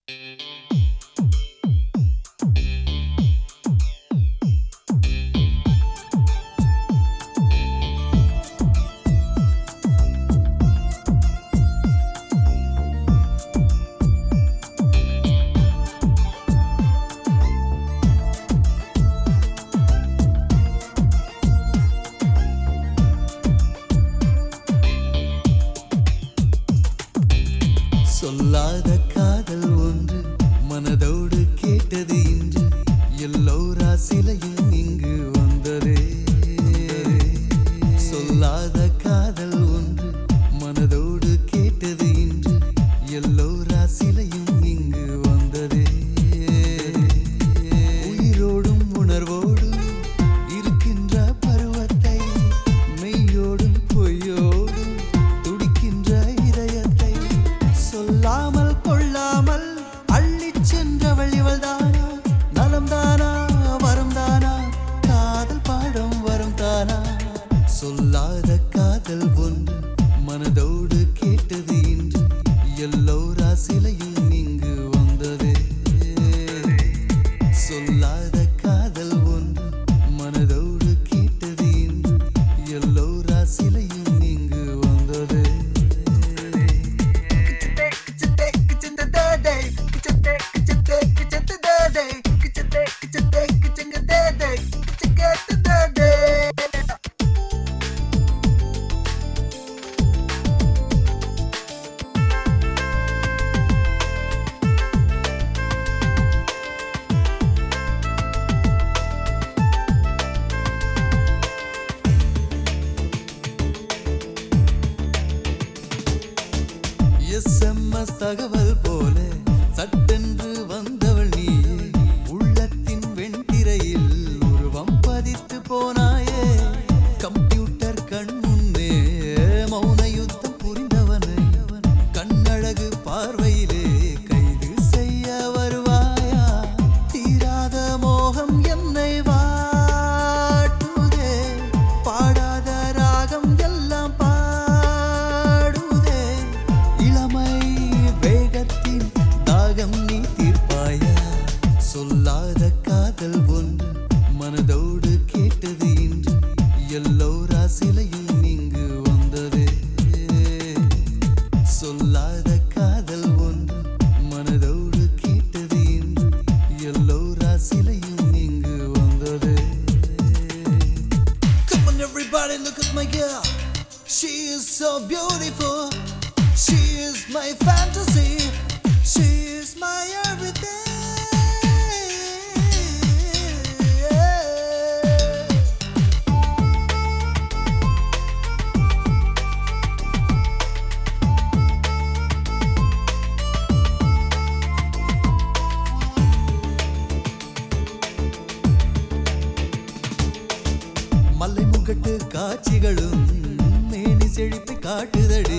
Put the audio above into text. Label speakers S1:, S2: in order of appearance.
S1: சொல்லாத காதல் ஒன்று மனதோடு கேட்டது இன்று எல்லோரா சிலையும் இங்கு வந்ததே. சொல்லாத காதல் ஒன்று மனதோடு கேட்டது இன்று எல்லோரா சிலையும் இங்கு வந்ததே. உயிரோடும் உணர்வோடும் இருக்கின்ற பருவத்தை மெய்யோடும் பொய்யோடும் துடிக்கின்ற இதயத்தை சொல்லாமல் கொள்ளாமல் அள்ளிச் சென்றவள் இவள்தானா? நலம்தானா வரம்தானா? காதல் பாடம் வரம்தானா? சொல்லாத காதல் ஒன்று மனதோடு கேட்டது இன்று எல்லோரா சிலையும் இங்கு வந்ததே. சொல்லாத காதல் ஒன்று மனதோடு கேட்டது இன்று எல்லோரா சிலையும் இங்கு வந்ததே. SMS தகவல் போல சட்டென்று வந்தவள் நீயே. உள்ளத்தின் வெண்திரையில் உருவம் பதித்து போனாயே. கம்ப்யூட்டர் கண் முன்னே மௌன யுத்தம் புரிந்தவனை கண்ணழகு பார்வையிலே கைது செய்ய வருவாயா? தீராத மோகம் என்னை வாட்டுதே. பாடாத ராகம் எல்லாம் பாடுதே. இளமை வேகத்தின் தாகம் நீ தீர்ப்பாயா? சொல்லாத காதல் ஒன்று மனதோடு கேட்டது இன்று எல்லோரா சிலையும் இங்கு வந்ததே. சொல்லாத காதல் ஒன்று மனதோடு கேட்டது இன்று எல்லோரா சிலையும் இங்கு வந்ததே. Come on everybody, look at my girl. She is so beautiful. She is my fantasy. She is my everything. மல்லை முகட்டு காட்சிகளும் மேனி செழிப்பை காட்டுதடி.